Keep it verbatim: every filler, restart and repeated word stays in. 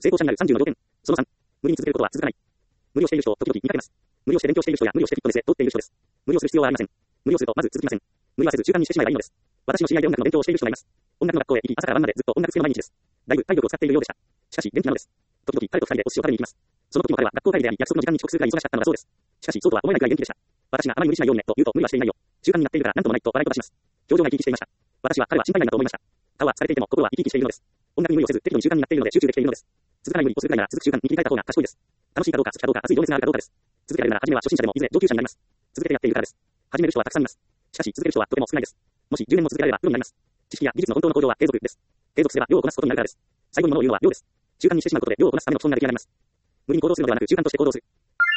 成功者になるさんじゅうの条件。そのさん、無理に続けることは続かない。無理をしている人を時々見かけます。無理をして勉強している人や無理をしてフィットネスで取っている人です。無理をする必要はありません。無理をするとまず続きません。無理はせず習慣にしてしまえばいいのです。私の知り合いで音楽の勉強をしている人がいます。音楽の学校へ行き、朝から晩までずっと音楽付けの毎日です。だいぶ体力を使っているようでした。しかし元気なのです。時々彼と二人でお寿司を食べに行きます。その時も彼は学校帰りであり、約束の時間に遅刻するくらい忙しかったのだそうです。しかしそうとは思えないくらい元気でした。私があまり無理しないようにねと言うと無理はしていないよ。習慣になっているからなんともないと笑い飛ばします。表情が生き生きしていました。私は彼は心配ないなと思いました。顔は疲れていても心は生き生きしているのです。音楽に無理をせず適度に習慣になっているので集中できているのです。続かない無理をするくらいなら続く習慣に切り替えた方が賢いです。楽しいかどうか好きかどうか熱い情熱があるかどうかです。続けられるなら初めは初心者でもいずれ上級者になります。続けてやっているからです。始める人はたくさんいます。しかし続ける人はとても少ないです。もしじゅうねんも続けられればプロになります。知識や技術の本当の向上は継続です。継続すれば量をこなすことになるからです。最後に物を言うのは量です。習慣にしてしまうことで量をこなすための基礎になる気がなります。無理に行動するのではなく習慣として行動する。